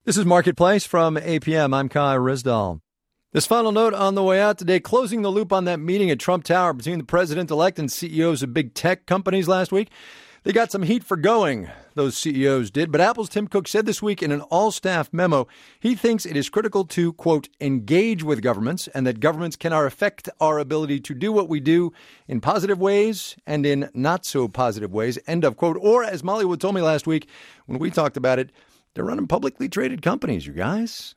This is Marketplace from APM. I'm Kai Rizdal. This final note on the way out today, closing the loop on that meeting at Trump Tower between the president-elect and CEOs of big tech companies last week. They got some heat for going, those CEOs did. But Apple's Tim Cook said this week in an all-staff memo, he thinks it is critical to, quote, engage with governments and that governments can affect our ability to do what we do in positive ways and in not so positive ways, end of quote. Or as Molly Wood told me last week when we talked about it, they're running publicly traded companies, you guys.